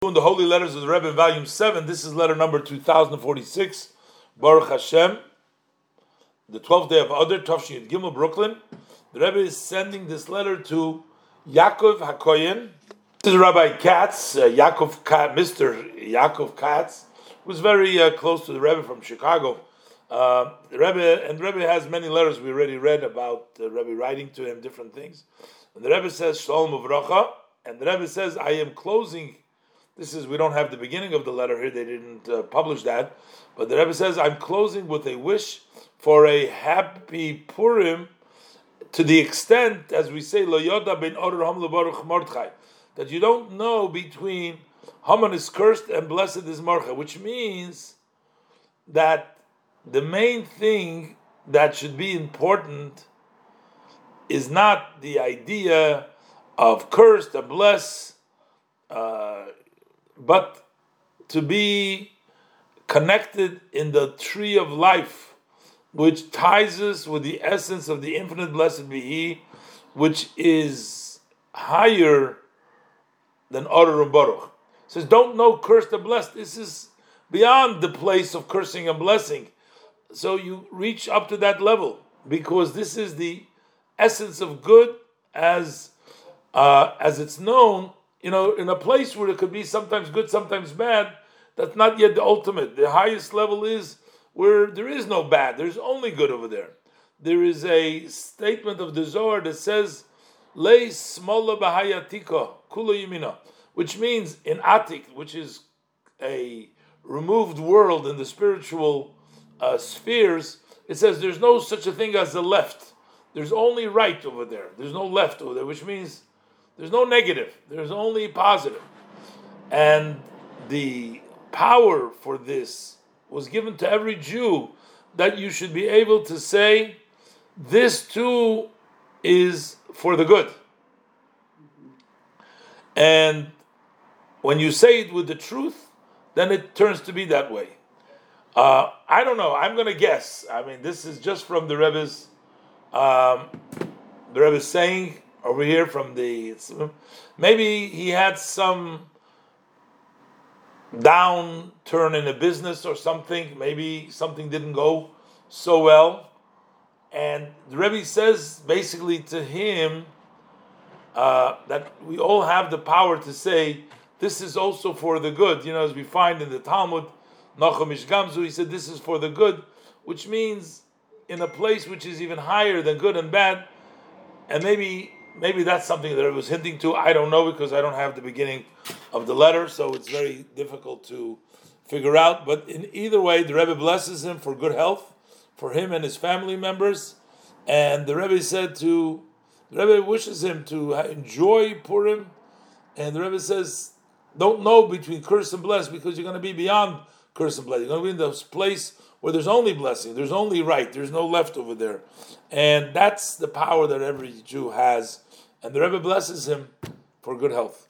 In the Holy Letters of the Rebbe, Volume 7, this is letter number 2046, Baruch Hashem, the 12th day of Adar, Tafshin Gimel, Brooklyn. The Rebbe is sending this letter to Yaakov HaKoyen. This is Rabbi Katz, Mr. Yaakov Katz, who's very close to the Rebbe from Chicago. The Rebbe has many letters we already read about the Rebbe writing to him different things. And the Rebbe says, Shalom Uvracha, and the Rebbe says, I am closing. We don't have the beginning of the letter here, they didn't publish that, but the Rebbe says, I'm closing with a wish for a happy Purim, to the extent, as we say, Lo Yoda ben Orur Ham Lebaruch Mordechai, that you don't know between Haman is cursed and blessed is Mordechai, which means that the main thing that should be important is not the idea of cursed and blessed, but to be connected in the tree of life, which ties us with the essence of the infinite blessed be He, which is higher than Orur and Baruch. It says, don't know cursed or blessed. This is beyond the place of cursing and blessing. So you reach up to that level, because this is the essence of good as it's known. In a place where it could be sometimes good, sometimes bad, that's not yet the ultimate. The highest level is where there is no bad, there's only good over there. There is a statement of the Zohar that says, Lei smola b'hayatika kula yimina, which means in Atik, which is a removed world in the spiritual spheres, it says there's no such a thing as the left. There's only right over there. There's no left over there, which means there's no negative, there's only positive. And the power for this was given to every Jew, that you should be able to say, this too is for the good. And when you say it with the truth, then it turns to be that way. I don't know, I'm going to guess. I mean, this is just from the Rebbe's saying over here from maybe he had some downturn in a business or something. Maybe something didn't go so well, and the Rebbe says basically to him that we all have the power to say this is also for the good. As we find in the Talmud, Nachum Ish Gamzu, he said this is for the good, which means in a place which is even higher than good and bad. And maybe that's something that I was hinting to. I don't know, because I don't have the beginning of the letter, so it's very difficult to figure out. But in either way, the Rebbe blesses him for good health, for him and his family members. And the Rebbe wishes him to enjoy Purim. And the Rebbe says, don't know between curse and bless, because you're going to be beyond curse and bless. You're going to be in this place where there's only blessing, there's only right, there's no left over there. And that's the power that every Jew has. And the Rebbe blesses him for good health.